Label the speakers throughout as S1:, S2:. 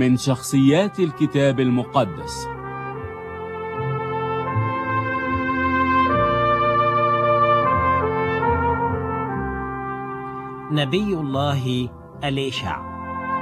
S1: من شخصيات الكتاب المقدس.
S2: نبي الله أليشع.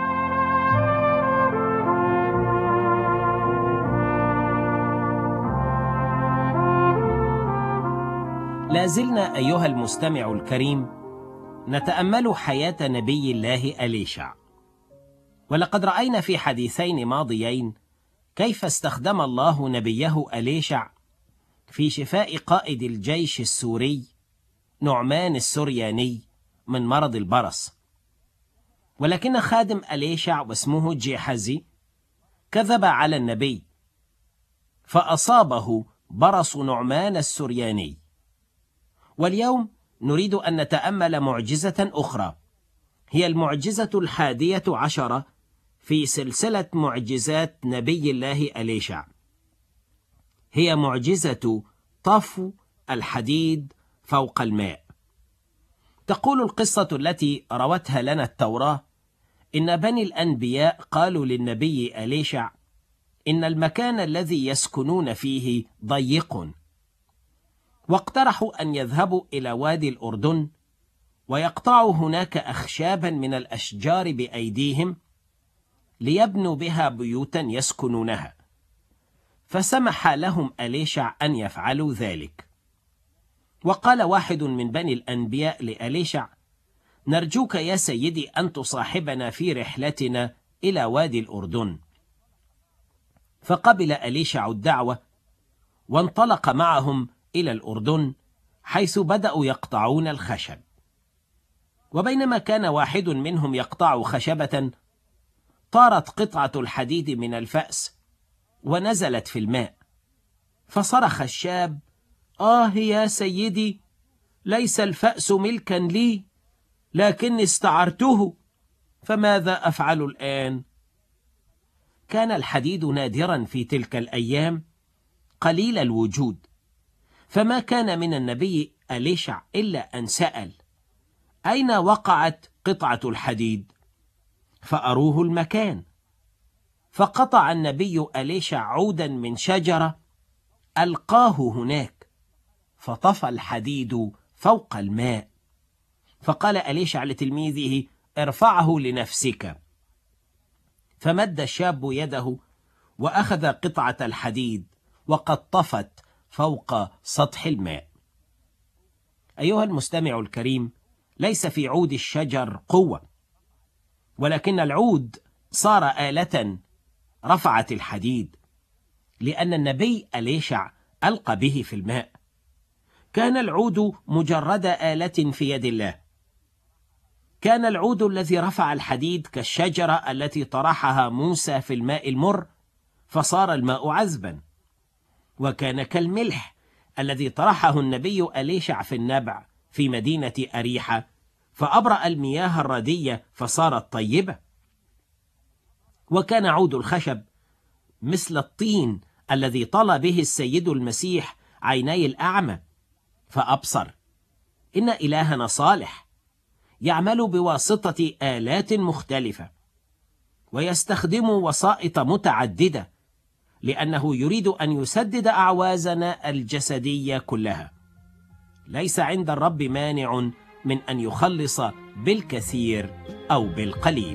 S2: لا زلنا أيها المستمع الكريم نتأمل حياة نبي الله أليشع، ولقد رأينا في حديثين ماضيين كيف استخدم الله نبيه أليشع في شفاء قائد الجيش السوري نعمان السرياني من مرض البرص. ولكن خادم أليشع واسمه جيحزي كذب على النبي فأصابه برص نعمان السرياني. واليوم نريد أن نتأمل معجزة أخرى، هي المعجزة 11 في سلسلة معجزات نبي الله أليشع. هي معجزة طفو الحديد فوق الماء. تقول القصة التي روتها لنا التوراة إن بني الأنبياء قالوا للنبي أليشع إن المكان الذي يسكنون فيه ضيق، واقترحوا أن يذهبوا إلى وادي الأردن ويقطعوا هناك أخشابا من الأشجار بأيديهم ليبنوا بها بيوتا يسكنونها، فسمح لهم أليشع أن يفعلوا ذلك. وقال واحد من بني الأنبياء لأليشع: نرجوك يا سيدي أن تصاحبنا في رحلتنا إلى وادي الأردن. فقبل أليشع الدعوة وانطلق معهم إلى الأردن، حيث بدأوا يقطعون الخشب. وبينما كان واحد منهم يقطع خشبة، طارت قطعة الحديد من الفأس ونزلت في الماء، فصرخ الشاب: يا سيدي، ليس الفأس ملكا لي، لكني استعرته، فماذا أفعل الآن؟ كان الحديد نادرا في تلك الأيام قليل الوجود، فما كان من النبي أليشع إلا أن سأل: أين وقعت قطعة الحديد؟ فأروه المكان. فقطع النبي أليشع عودا من شجرة ألقاه هناك، فطفى الحديد فوق الماء. فقال أليشع لتلميذه: ارفعه لنفسك. فمد الشاب يده وأخذ قطعة الحديد وقد طفت فوق سطح الماء. أيها المستمع الكريم، ليس في عود الشجر قوة، ولكن العود صار آلة رفعت الحديد، لأن النبي أليشع ألقى به في الماء. كان العود مجرد آلة في يد الله. كان العود الذي رفع الحديد كالشجرة التي طرحها موسى في الماء المر فصار الماء عذبا، وكان كالملح الذي طرحه النبي أليشع في النبع في مدينة أريحة فأبرأ المياه الردية فصارت طيبة. وكان عود الخشب مثل الطين الذي طل به السيد المسيح عيني الأعمى فأبصر. إن إلهنا صالح، يعمل بواسطة آلات مختلفة ويستخدم وسائط متعددة، لأنه يريد أن يسدد أعوازنا الجسدية كلها. ليس عند الرب مانع من أن يخلص بالكثير أو بالقليل.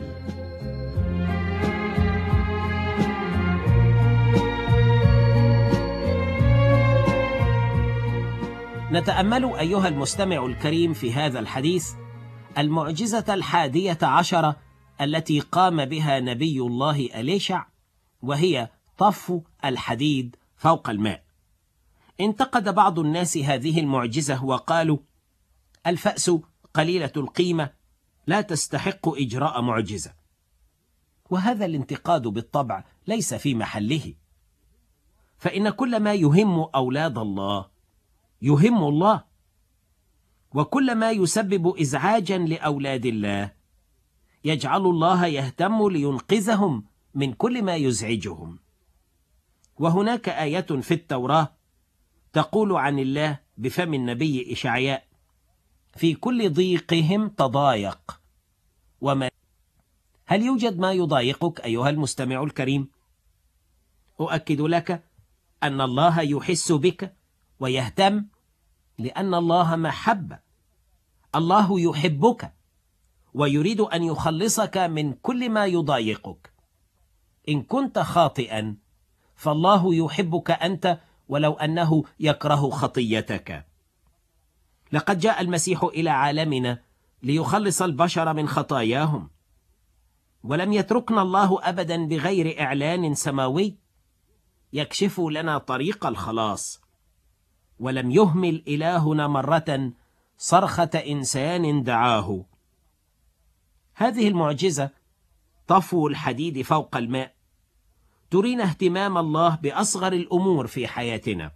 S2: نتأمل أيها المستمع الكريم في هذا الحديث المعجزة 11 التي قام بها نبي الله أليشع، وهي طفو الحديد فوق الماء. انتقد بعض الناس هذه المعجزة وقالوا: الفأس قليلة القيمة، لا تستحق إجراء معجزة. وهذا الانتقاد بالطبع ليس في محله، فإن كل ما يهم أولاد الله يهم الله، وكل ما يسبب إزعاجا لأولاد الله يجعل الله يهتم لينقذهم من كل ما يزعجهم. وهناك آية في التوراة تقول عن الله بفم النبي إشعياء: في كل ضيقهم تضايق وما. هل يوجد ما يضايقك أيها المستمع الكريم؟ أؤكد لك أن الله يحس بك ويهتم، لأن الله محبة. الله يحبك ويريد أن يخلصك من كل ما يضايقك. إن كنت خاطئا فالله يحبك أنت ولو أنه يكره خطيتك. لقد جاء المسيح إلى عالمنا ليخلص البشر من خطاياهم، ولم يتركنا الله أبدا بغير إعلان سماوي يكشف لنا طريق الخلاص. ولم يهمل إلهنا مرة صرخة إنسان دعاه. هذه المعجزة، طفو الحديد فوق الماء، ترينا اهتمام الله بأصغر الأمور في حياتنا.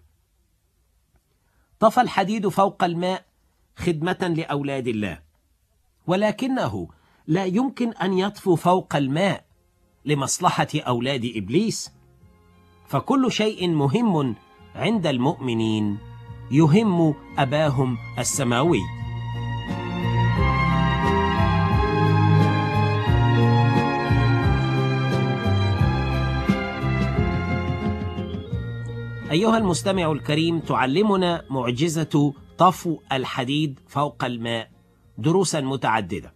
S2: طفى الحديد فوق الماء خدمة لأولاد الله، ولكنه لا يمكن أن يطفو فوق الماء لمصلحة أولاد إبليس. فكل شيء مهم عند المؤمنين يهم أباهم السماوي. أيها المستمع الكريم، تعلمنا معجزة طفو الحديد فوق الماء دروسا متعددة.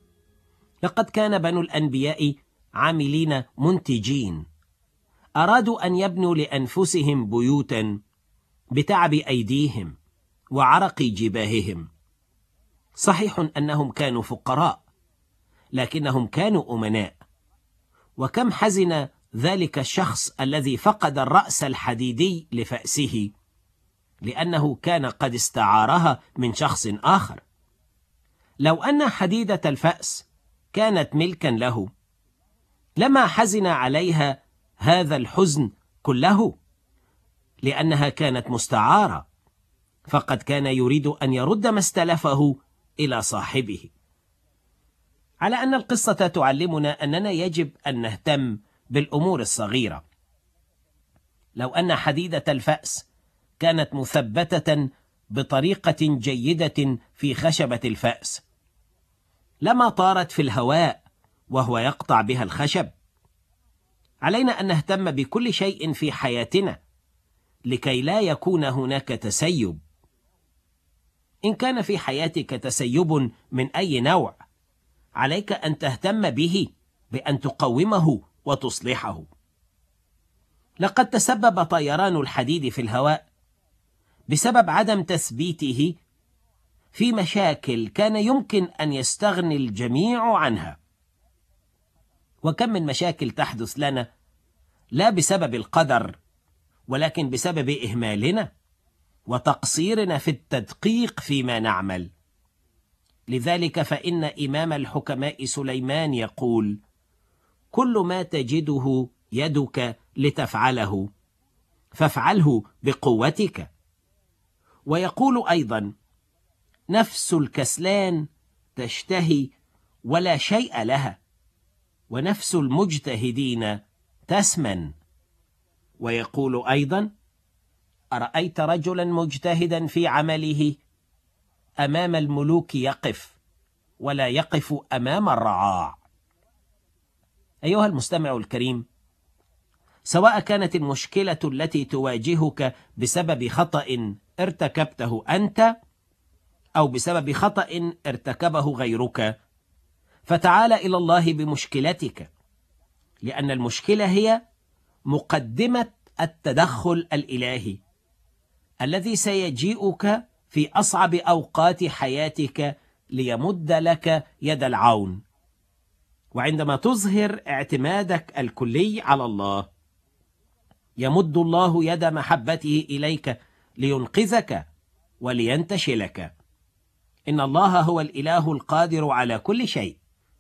S2: لقد كان بنو الأنبياء عاملين منتجين، أرادوا أن يبنوا لأنفسهم بيوتا بتعب أيديهم وعرق جباههم. صحيح أنهم كانوا فقراء، لكنهم كانوا أمناء. وكم حزن ذلك الشخص الذي فقد الرأس الحديدي لفأسه، لأنه كان قد استعارها من شخص آخر. لو أن حديدة الفأس كانت ملكا له لما حزن عليها هذا الحزن كله، لأنها كانت مستعارة، فقد كان يريد أن يرد ما استلفه إلى صاحبه. على أن القصة تعلمنا أننا يجب أن نهتم بالأمور الصغيرة. لو أن حديدة الفأس كانت مثبتة بطريقة جيدة في خشبة الفأس لما طارت في الهواء وهو يقطع بها الخشب. علينا أن نهتم بكل شيء في حياتنا لكي لا يكون هناك تسيب. إن كان في حياتك تسيب من أي نوع، عليك أن تهتم به بأن تقومه وتصلحه. لقد تسبب طيران الحديد في الهواء بسبب عدم تثبيته في مشاكل كان يمكن أن يستغني الجميع عنها. وكم من مشاكل تحدث لنا لا بسبب القدر، ولكن بسبب إهمالنا وتقصيرنا في التدقيق فيما نعمل. لذلك فإن إمام الحكماء سليمان يقول: كل ما تجده يدك لتفعله فافعله بقوتك. ويقول أيضا: نفس الكسلان تشتهي ولا شيء لها، ونفس المجتهدين تسمن. ويقول أيضا: أرأيت رجلا مجتهدا في عمله أمام الملوك يقف، ولا يقف أمام الرعاع. أيها المستمع الكريم، سواء كانت المشكلة التي تواجهك بسبب خطأ ارتكبته أنت أو بسبب خطأ ارتكبه غيرك، فتعال إلى الله بمشكلتك، لأن المشكلة هي مقدمة التدخل الإلهي الذي سيجيئك في أصعب أوقات حياتك ليمد لك يد العون. وعندما تظهر اعتمادك الكلي على الله، يمد الله يد محبته إليك لينقذك ولينتشلك. إن الله هو الإله القادر على كل شيء،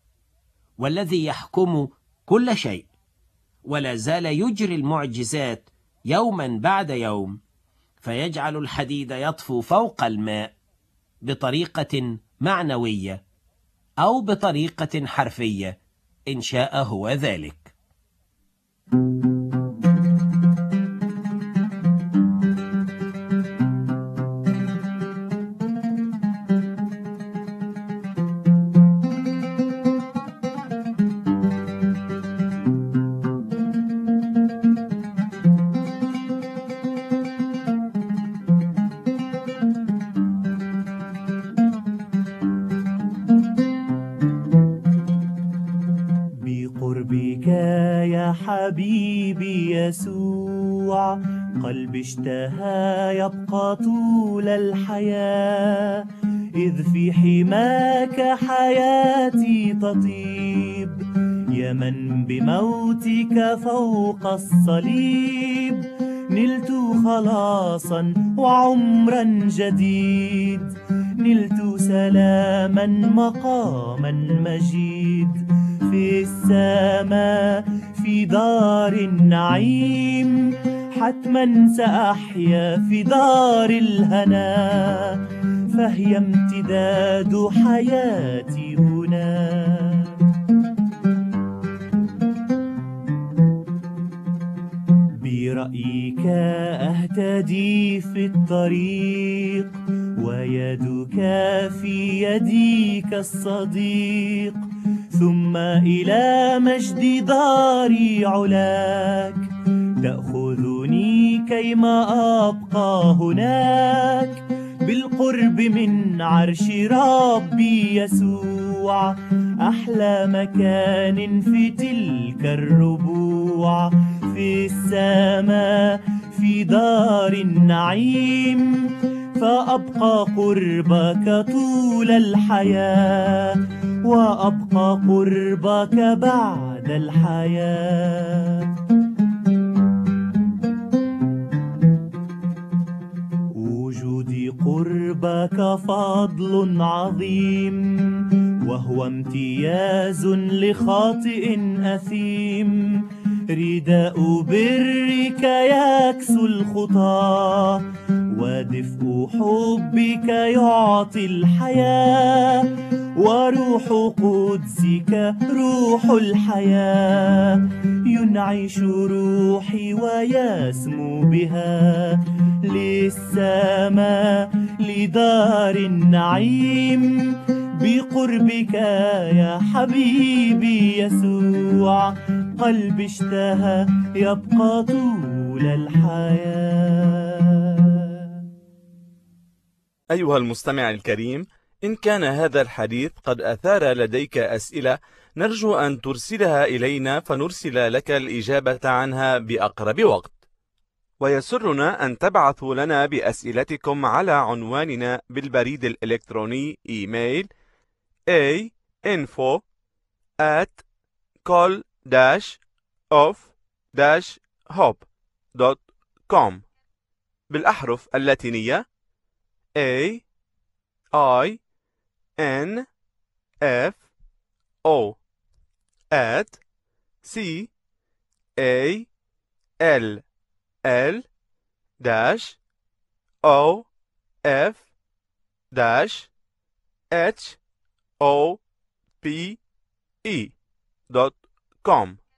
S2: والذي يحكم كل شيء، ولا زال يجري المعجزات يوما بعد يوم، فيجعل الحديد يطفو فوق الماء بطريقة معنوية أو بطريقة حرفية إن شاء هو ذلك.
S3: حبيبي يسوع، قلبي اشتهى يبقى طول الحياة، إذ في حماك حياتي تطيب، يا من بموتك فوق الصليب نلت خلاصا وعمرا جديد، نلت سلاما مقاما مجيد في السماء في دار النعيم، حتما سأحيا في دار الهنا، فهي امتداد حياتي هنا. برأيك أهتدي في الطريق، ويدك في يدي كالصديق، ثم إلى مجد داري علاك تأخذني كيما أبقى هناك، بالقرب من عرش ربي يسوع، أحلى مكان في تلك الربوع، في السماء في دار النعيم، فأبقى قربك طول الحياة، وأبقى قربك بعد الحياة. وجودي قربك فضل عظيم، وهو امتياز لخاطئ أثيم، رداء برك يكسو الخطى، ودفء حبك يعطي الحياة، وروح قدسك روح الحياة، ينعش روحي ويسمو بها للسماء لدار النعيم، بقربك يا حبيبي يسوع، قلبي اشتهى يبقى طول الحياة.
S4: أيها المستمع الكريم، إن كان هذا الحديث قد أثار لديك أسئلة، نرجو أن ترسلها إلينا فنرسل لك الإجابة عنها بأقرب وقت. ويسرنا أن تبعثوا لنا بأسئلتكم على عنواننا بالبريد الإلكتروني إيميل info@call-of-hope.com بالأحرف اللاتينية AINFO@call-of-hope.com.